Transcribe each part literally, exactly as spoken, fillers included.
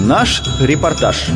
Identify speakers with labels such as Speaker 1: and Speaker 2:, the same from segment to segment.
Speaker 1: Наш репортаж.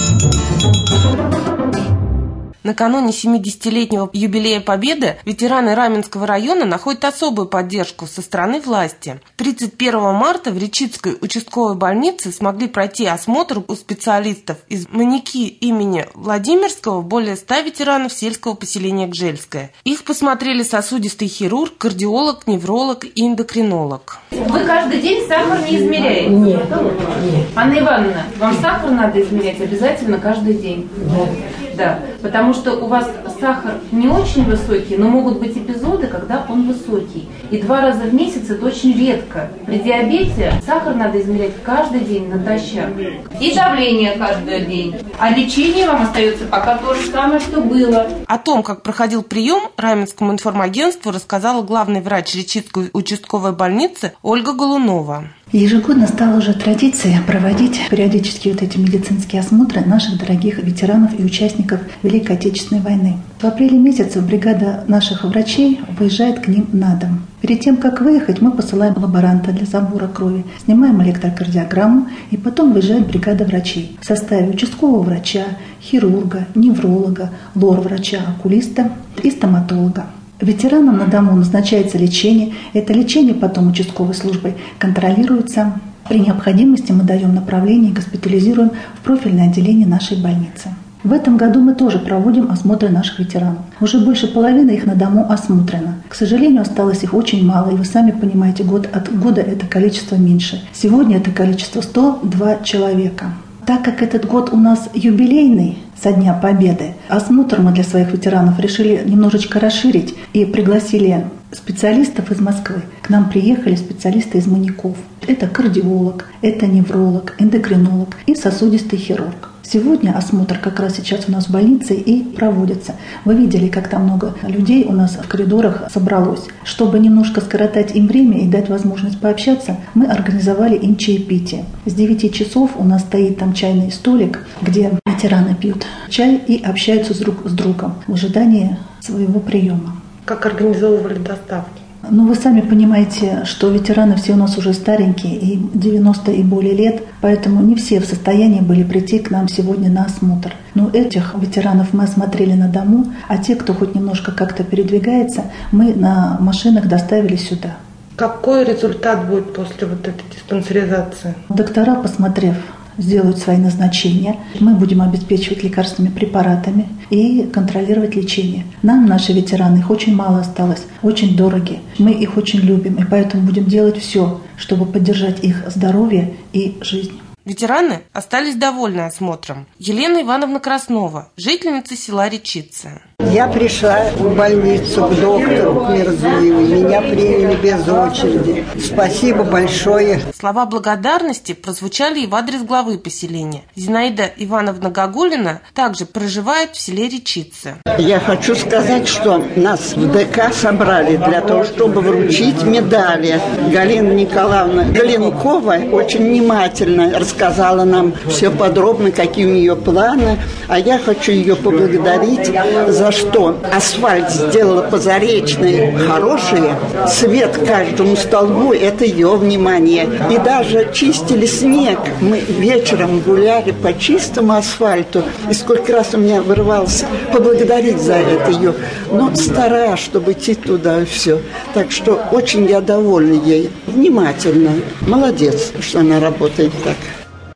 Speaker 2: Накануне семидесятилетнего юбилея Победы ветераны Раменского района находят особую поддержку со стороны власти. тридцать первого марта в Речицкой участковой больнице смогли пройти осмотр у специалистов из Маньяки имени Владимирского более ста ветеранов сельского поселения Гжельское. Их посмотрели сосудистый хирург, кардиолог, невролог и эндокринолог.
Speaker 3: Вы каждый день сахар не измеряете?
Speaker 4: Нет. Нет.
Speaker 3: Анна Ивановна, вам сахар надо измерять обязательно каждый день?
Speaker 4: Да.
Speaker 3: Да, потому что у вас сахар не очень высокий, но могут быть эпизоды, когда он высокий. И два раза в месяц это очень редко. При диабете сахар надо измерять каждый день натощак. И давление каждый день. А лечение вам остается пока то же самое, что было.
Speaker 2: О том, как проходил прием, Раменскому информагентству рассказала главный врач Речицкой участковой больницы Ольга Голунова.
Speaker 5: Ежегодно стала уже традицией проводить периодически вот эти медицинские осмотры наших дорогих ветеранов и участников Великой Отечественной войны. В апреле месяце бригада наших врачей выезжает к ним на дом. Перед тем, как выехать, мы посылаем лаборанта для забора крови, снимаем электрокардиограмму, и потом выезжает бригада врачей в составе участкового врача, хирурга, невролога, лор-врача, окулиста и стоматолога. Ветеранам на дому назначается лечение. Это лечение потом участковой службой контролируется. При необходимости мы даем направление и госпитализируем в профильное отделение нашей больницы. В этом году мы тоже проводим осмотры наших ветеранов. Уже больше половины их на дому осмотрено. К сожалению, осталось их очень мало, и вы сами понимаете, год от года это количество меньше. Сегодня это количество сто два человека. Так как этот год у нас юбилейный, со Дня Победы, осмотр мы для своих ветеранов решили немножечко расширить и пригласили специалистов из Москвы. К нам приехали специалисты из Маньяков. Это кардиолог, это невролог, эндокринолог и сосудистый хирург. Сегодня осмотр как раз сейчас у нас в больнице и проводится. Вы видели, как там много людей у нас в коридорах собралось. Чтобы немножко скоротать им время и дать возможность пообщаться, мы организовали им чаепитие. С девяти часов у нас стоит там чайный столик, где ветераны пьют чай и общаются друг с другом в ожидании своего приема.
Speaker 2: Как организовывали доставки?
Speaker 5: Ну, вы сами понимаете, что ветераны все у нас уже старенькие, и девяносто и более лет, поэтому не все в состоянии были прийти к нам сегодня на осмотр. Но этих ветеранов мы осмотрели на дому, а те, кто хоть немножко как-то передвигается, мы на машинах доставили сюда.
Speaker 2: Какой результат будет после вот этой диспансеризации?
Speaker 5: Доктора, посмотрев, сделают свои назначения. Мы будем обеспечивать лекарственными препаратами и контролировать лечение. Нам, наши ветераны, их очень мало осталось, очень дороги. Мы их очень любим, и поэтому будем делать все, чтобы поддержать их здоровье и жизнь.
Speaker 2: Ветераны остались довольны осмотром. Елена Ивановна Краснова, жительница села Речица.
Speaker 6: Я пришла в больницу к доктору, к Мирзуеву. Меня приняли без очереди. Спасибо большое.
Speaker 2: Слова благодарности прозвучали и в адрес главы поселения. Зинаида Ивановна Гагулина также проживает в селе Речица.
Speaker 6: Я хочу сказать, что нас в ДК собрали для того, чтобы вручить медали. Галина Николаевна Галенкова очень внимательно рассказала нам все подробно, какие у нее планы. А я хочу ее поблагодарить за что асфальт сделала по Заречной хорошие, свет каждому столбу – это ее внимание. И даже чистили снег. Мы вечером гуляли по чистому асфальту. И сколько раз у меня вырывалось поблагодарить за это ее. Но стараюсь, чтобы идти туда и все. Так что очень я довольна ей. Внимательно. Молодец, что она работает так.